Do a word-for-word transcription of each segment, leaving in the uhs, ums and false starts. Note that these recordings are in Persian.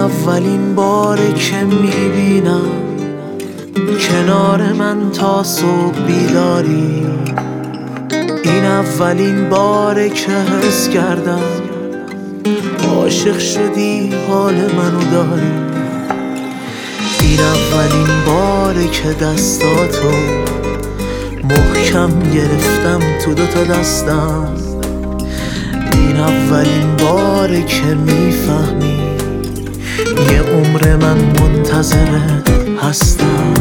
اولین باره که میبینم کنار من تا صبح بیداری. این اولین باره که حس کردم عاشق شدی حال منو داری. این اولین باره که دستاتو محکم گرفتم تو دوتا دستم. این اولین باره که میفهمی یه عمر من منتظرت هستم.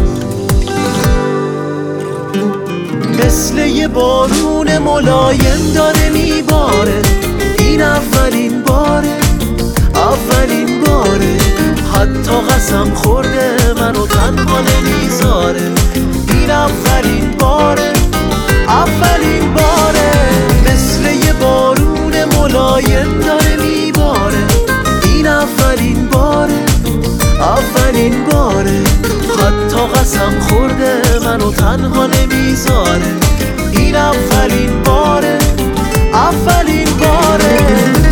مثل یه بارون ملایم داره میباره. این اولین باره، اولین باره، حتی قسم خورده منو تنها نمیذاره. این اولین باره، اولین باره، مثل یه بارون ملایم داره میباره. این اولین باره، اولین باره، حتی قسم خورده منو تنها نمیذاره. این اولین باره، اولین باره.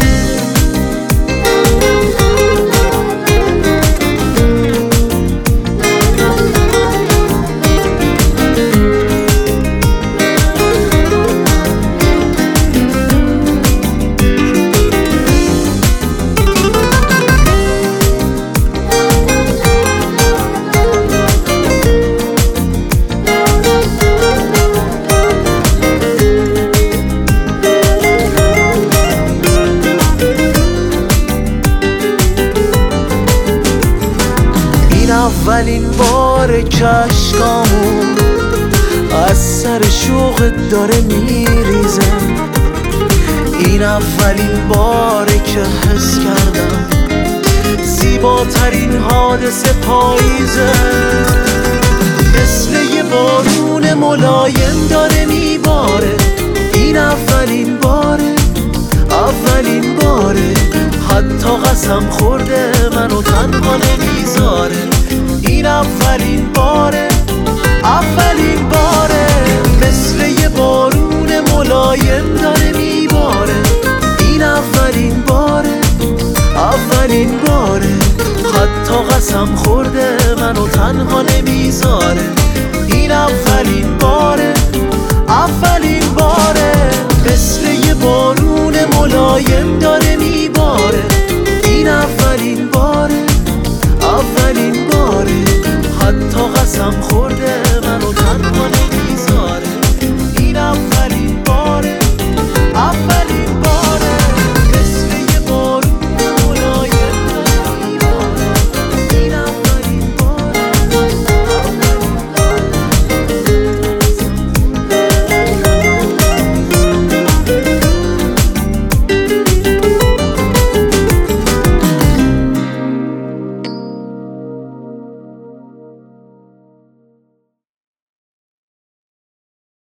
اولین باره که عشقامون از سر شوقت داره میریزه. این اولین باره که حس کردم زیباترین حادثه پاییزه. مثل یه بارون ملایم داره میباره. این اولین باره، اولین باره، حتی قسم خورده منو تنها نمیذاره. این اولین باره، اولین باره، مثل یه بارون ملایم داره میباره. این اولین باره، اولین باره، حتی قسم خورده منو تنها نمیذاره. این اولین باره.